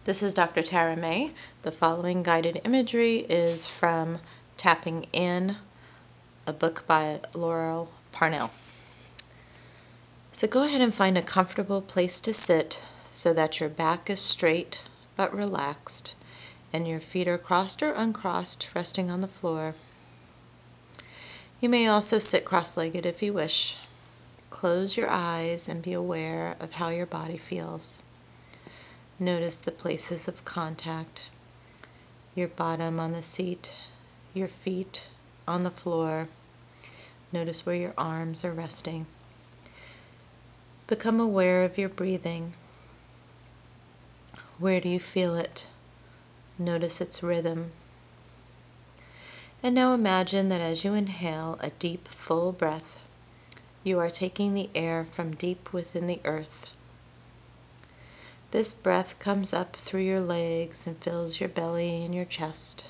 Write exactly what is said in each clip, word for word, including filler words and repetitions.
This is Doctor Tara May. The following guided imagery is from Tapping In, a book by Laurel Parnell. So go ahead and find a comfortable place to sit so that your back is straight but relaxed and your feet are crossed or uncrossed, resting on the floor. You may also sit cross-legged if you wish. Close your eyes and be aware of how your body feels. Notice the places of contact, your bottom on the seat, your feet on the floor. Notice where your arms are resting. Become aware of your breathing. Where do you feel it? Notice its rhythm. And now imagine that as you inhale a deep, full breath, you are taking the air from deep within the earth. This breath comes up through your legs and fills your belly and your chest.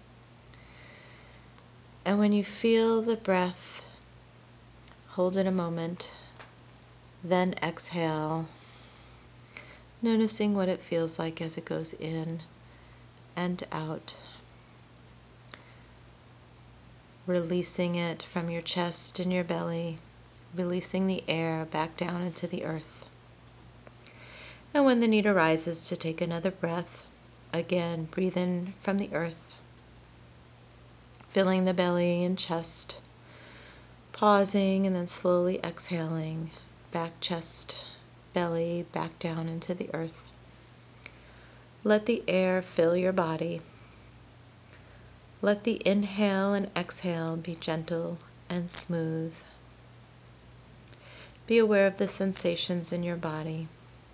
And when you feel the breath, hold it a moment, then exhale, noticing what it feels like as it goes in and out. Releasing it from your chest and your belly, releasing the air back down into the earth. And when the need arises to take another breath, again breathe in from the earth, filling the belly and chest, pausing and then slowly exhaling, back chest, belly, back down into the earth. Let the air fill your body. Let the inhale and exhale be gentle and smooth. Be aware of the sensations in your body.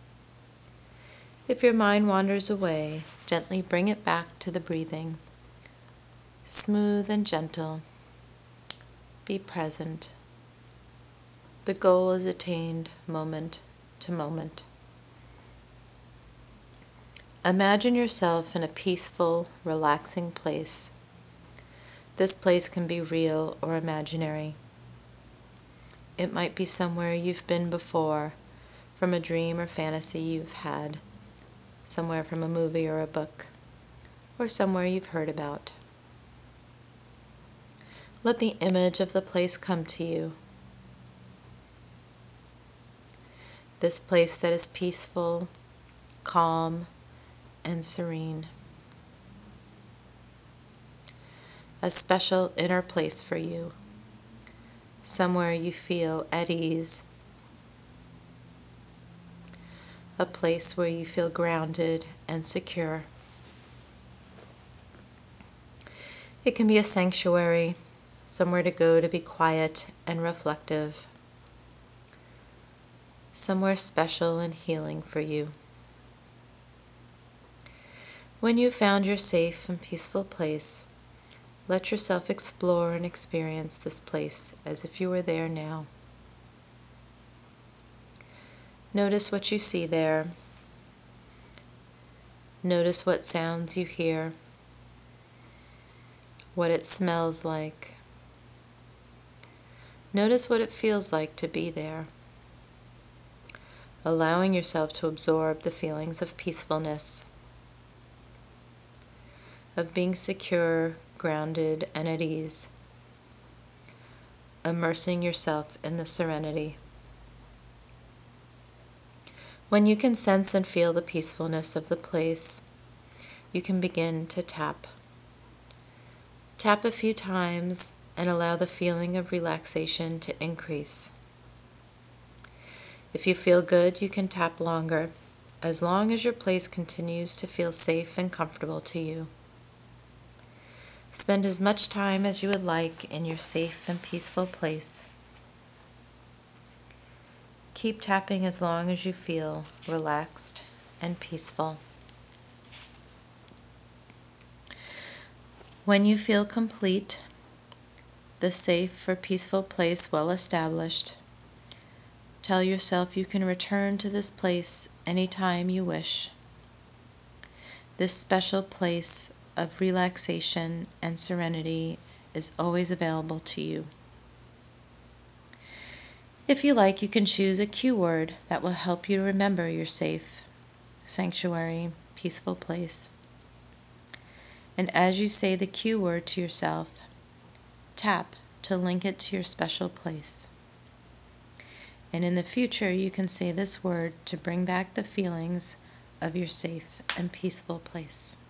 If your mind wanders away, gently bring it back to the breathing. Smooth and gentle. Be present. The goal is attained moment to moment. Imagine yourself in a peaceful, relaxing place. This place can be real or imaginary. It might be somewhere you've been before, from a dream or fantasy you've had, somewhere from a movie or a book, or somewhere you've heard about. Let the image of the place come to you. This place that is peaceful, calm, and serene. A special inner place for you. Somewhere you feel at ease. A place where you feel grounded and secure. It can be a sanctuary, somewhere to go to be quiet and reflective. Somewhere special and healing for you. When you've found your safe and peaceful place, let yourself explore and experience this place as if you were there now. Notice what you see there. Notice what sounds you hear, what it smells like. Notice what it feels like to be there, allowing yourself to absorb the feelings of peacefulness, of being secure, grounded, and at ease, immersing yourself in the serenity. When you can sense and feel the peacefulness of the place, you can begin to tap. Tap a few times and allow the feeling of relaxation to increase. If you feel good, you can tap longer, as long as your place continues to feel safe and comfortable to you. Spend as much time as you would like in your safe and peaceful place. Keep tapping as long as you feel relaxed and peaceful. When you feel complete, the safe or peaceful place well established, tell yourself you can return to this place anytime you wish. This special place of relaxation and serenity is always available to you. If you like, you can choose a cue word that will help you remember your safe sanctuary peaceful place. And as you say the cue word to yourself, tap to link it to your special place. And in the future, you can say this word to bring back the feelings of your safe and peaceful place.